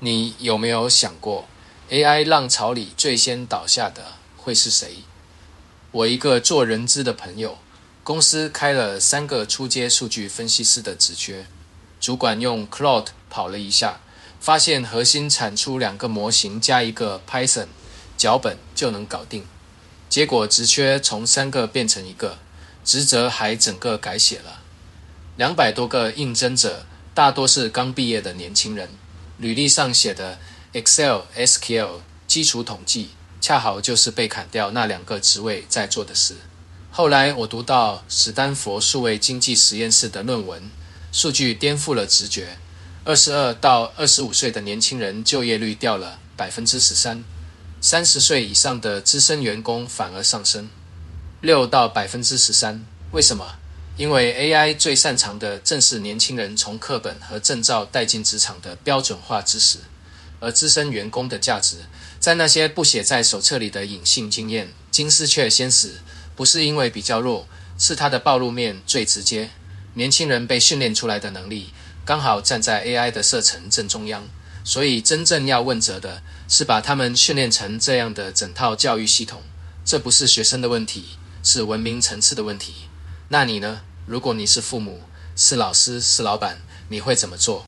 你有没有想过 ，AI 浪潮里最先倒下的会是谁？我一个做人资的朋友，公司开了3个初阶数据分析师的职缺，主管用 Claude 跑了一下，发现核心产出2个模型加一个 Python 脚本就能搞定。结果职缺从3个变成1个，职责还整个改写了。200多个应征者大多是刚毕业的年轻人，履历上写的 Excel、SQL 基础统计，恰好就是被砍掉那2个职位在做的事。后来我读到史丹佛数位经济实验室的论文，数据颠覆了直觉，22到25岁的年轻人就业率掉了 13%，30岁以上的资深员工反而上升6到 13%。为什么？因为 AI 最擅长的正是年轻人从课本和证照带进职场的标准化知识，而资深员工的价值在那些不写在手册里的隐性经验。金丝雀先死不是因为比较弱，是它的暴露面最直接。年轻人被训练出来的能力刚好站在 AI 的射程正中央，所以真正要问责的是把他们训练成这样的整套教育系统。这不是学生的问题，是文明层次的问题。那你呢？如果你是父母，是老师，是老板，你会怎么做？